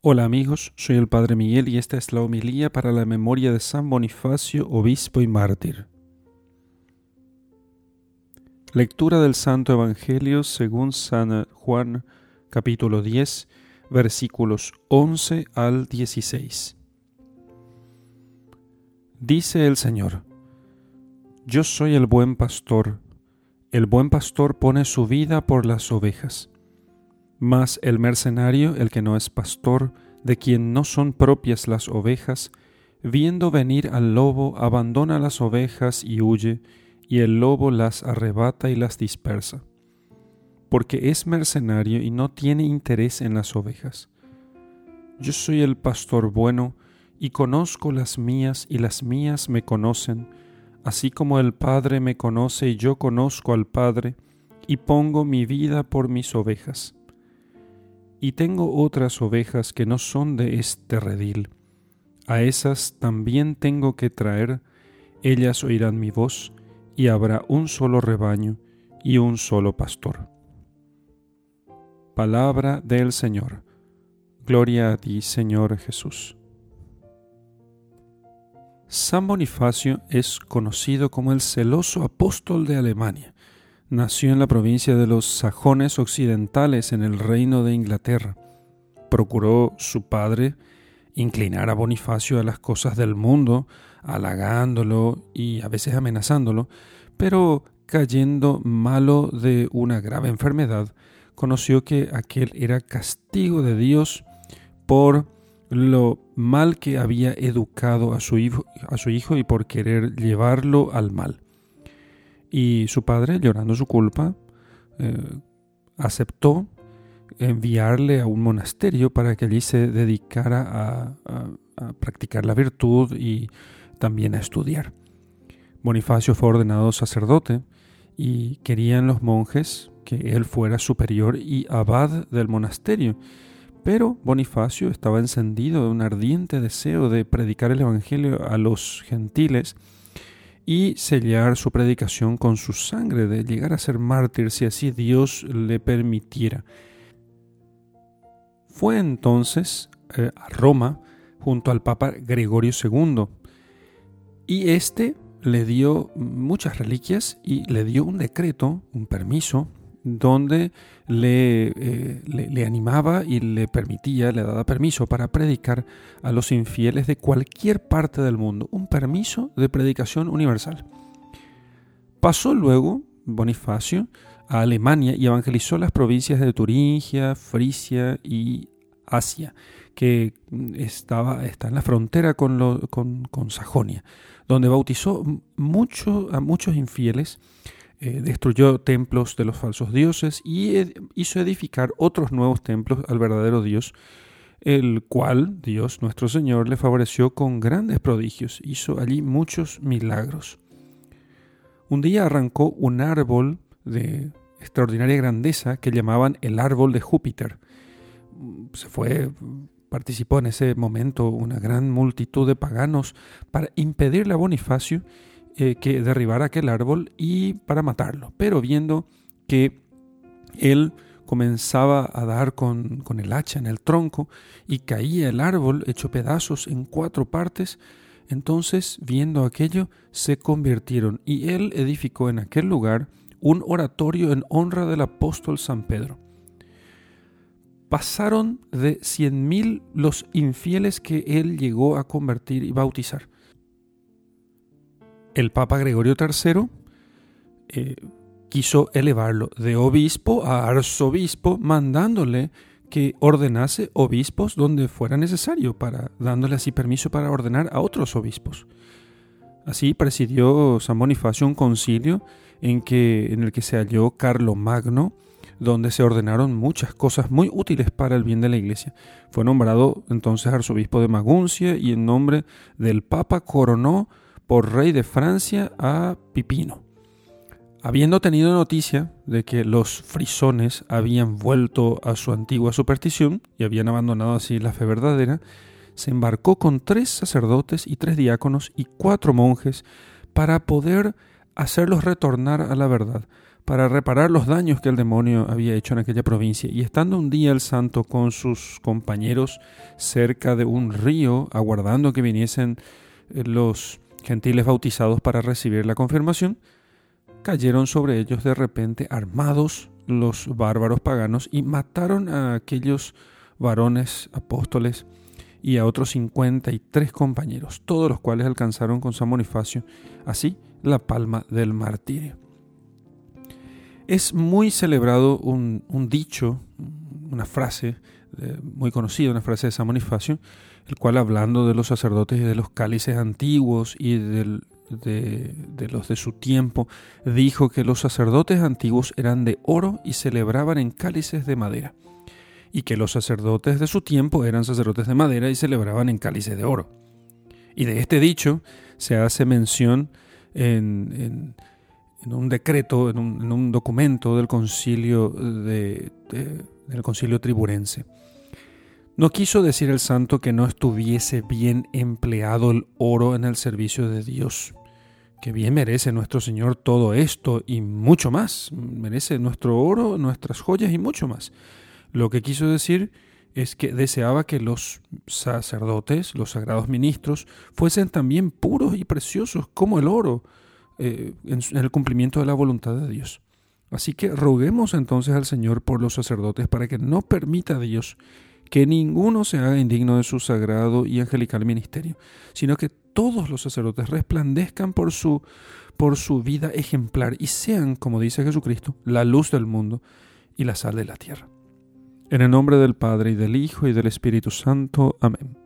Hola amigos, soy el Padre Miguel y esta es la homilía para la memoria de San Bonifacio, obispo y mártir. Lectura del Santo Evangelio según San Juan, capítulo 10, versículos 11 al 16. Dice el Señor: Yo soy el buen pastor pone su vida por las ovejas. Mas el mercenario, el que no es pastor, de quien no son propias las ovejas, viendo venir al lobo, abandona las ovejas y huye, y el lobo las arrebata y las dispersa. Porque es mercenario y no tiene interés en las ovejas. Yo soy el pastor bueno, y conozco las mías, y las mías me conocen, así como el Padre me conoce y yo conozco al Padre, y pongo mi vida por mis ovejas. Y tengo otras ovejas que no son de este redil. A esas también tengo que traer, ellas oirán mi voz, y habrá un solo rebaño y un solo pastor. Palabra del Señor. Gloria a ti, Señor Jesús. San Bonifacio es conocido como el celoso apóstol de Alemania. Nació en la provincia de los Sajones Occidentales en el Reino de Inglaterra. Procuró su padre inclinar a Bonifacio a las cosas del mundo, halagándolo y a veces amenazándolo, pero cayendo malo de una grave enfermedad, conoció que aquel era castigo de Dios por lo mal que había educado a su hijo y por querer llevarlo al mal. Y su padre, llorando su culpa, aceptó enviarle a un monasterio para que allí se dedicara a practicar la virtud y también a estudiar. Bonifacio fue ordenado sacerdote y querían los monjes que él fuera superior y abad del monasterio. Pero Bonifacio estaba encendido de un ardiente deseo de predicar el Evangelio a los gentiles y sellar su predicación con su sangre, de llegar a ser mártir si así Dios le permitiera. Fue entonces a Roma junto al Papa Gregorio II y éste le dio muchas reliquias y le dio un decreto, un permiso, donde le animaba y le daba permiso para predicar a los infieles de cualquier parte del mundo, un permiso de predicación universal. Pasó luego Bonifacio a Alemania y evangelizó las provincias de Turingia, Frisia y Asia, que está en la frontera con Sajonia, donde bautizó a muchos infieles. Destruyó templos de los falsos dioses y hizo edificar otros nuevos templos al verdadero Dios, el cual Dios nuestro Señor le favoreció con grandes prodigios. Hizo allí muchos milagros. Un día arrancó un árbol de extraordinaria grandeza que llamaban el árbol de Júpiter. Participó en ese momento una gran multitud de paganos para impedirle a Bonifacio que derribara aquel árbol y para matarlo. Pero viendo que él comenzaba a dar con el hacha en el tronco y caía el árbol hecho pedazos en 4 partes, entonces viendo aquello se convirtieron y él edificó en aquel lugar un oratorio en honra del apóstol San Pedro. Pasaron de 100.000 los infieles que él llegó a convertir y bautizar. El Papa Gregorio III quiso elevarlo de obispo a arzobispo, mandándole que ordenase obispos donde fuera necesario, dándole así permiso para ordenar a otros obispos. Así presidió San Bonifacio un concilio en el que se halló Carlomagno, donde se ordenaron muchas cosas muy útiles para el bien de la Iglesia. Fue nombrado entonces arzobispo de Maguncia y en nombre del Papa coronó por rey de Francia a Pipino. Habiendo tenido noticia de que los frisones habían vuelto a su antigua superstición y habían abandonado así la fe verdadera, se embarcó con 3 sacerdotes y 3 diáconos y 4 monjes para poder hacerlos retornar a la verdad, para reparar los daños que el demonio había hecho en aquella provincia. Y estando un día el santo con sus compañeros cerca de un río, aguardando que viniesen los gentiles bautizados para recibir la confirmación, cayeron sobre ellos de repente armados los bárbaros paganos y mataron a aquellos varones apóstoles y a otros 53 compañeros, todos los cuales alcanzaron con San Bonifacio así la palma del martirio. Es muy celebrado un dicho, una frase muy conocida, una frase de San Bonifacio, el cual, hablando de los sacerdotes y de los cálices antiguos y de los de su tiempo, dijo que los sacerdotes antiguos eran de oro y celebraban en cálices de madera, y que los sacerdotes de su tiempo eran sacerdotes de madera y celebraban en cálices de oro. Y de este dicho se hace mención en un decreto, en un documento del concilio del concilio triburense. No quiso decir el santo que no estuviese bien empleado el oro en el servicio de Dios, que bien merece nuestro Señor todo esto y mucho más. Merece nuestro oro, nuestras joyas y mucho más. Lo que quiso decir es que deseaba que los sacerdotes, los sagrados ministros, fuesen también puros y preciosos como el oro, en el cumplimiento de la voluntad de Dios. Así que roguemos entonces al Señor por los sacerdotes para que no permita a Dios que ninguno se haga indigno de su sagrado y angelical ministerio, sino que todos los sacerdotes resplandezcan por su vida ejemplar y sean, como dice Jesucristo, la luz del mundo y la sal de la tierra. En el nombre del Padre, y del Hijo, y del Espíritu Santo. Amén.